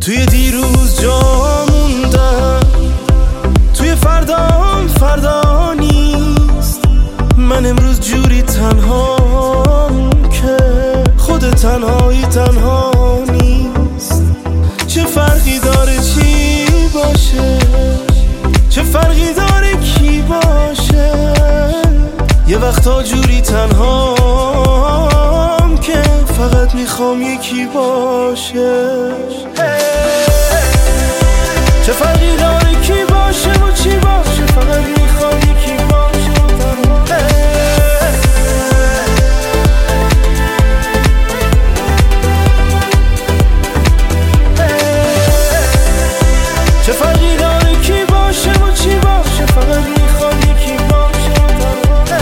توی دیروز جا موندم، توی فردام فردا نیست. من امروز جوری تنهام که خود تنهایی تنها نیست. چه فرقی داره چی باشه، چه فرقی داره کی باشه. یه وقتا جوری تنهام که فقط میخوام یکی باشه. چه فرقی داره کی باشه و چی باشه، فقط میخوام یکی باشه و تنها. چه فرقی داره کی باشه و چی باشه، فقط میخوام یکی باشه و تنها.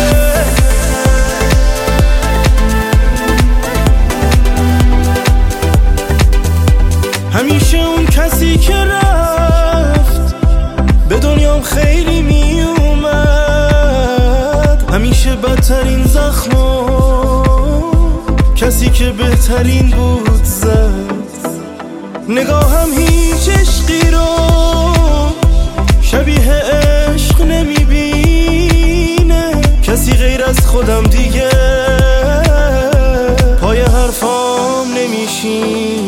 همیشه اون کسی که رفت به دنیام خیلی می اومد، همیشه بدترین زخمو کسی که بهترین بود زد. نگاهم هیچ عشقی رو شبیه عشق نمیبینه، کسی غیر از خودم دیگه پای حرفام نمیشین.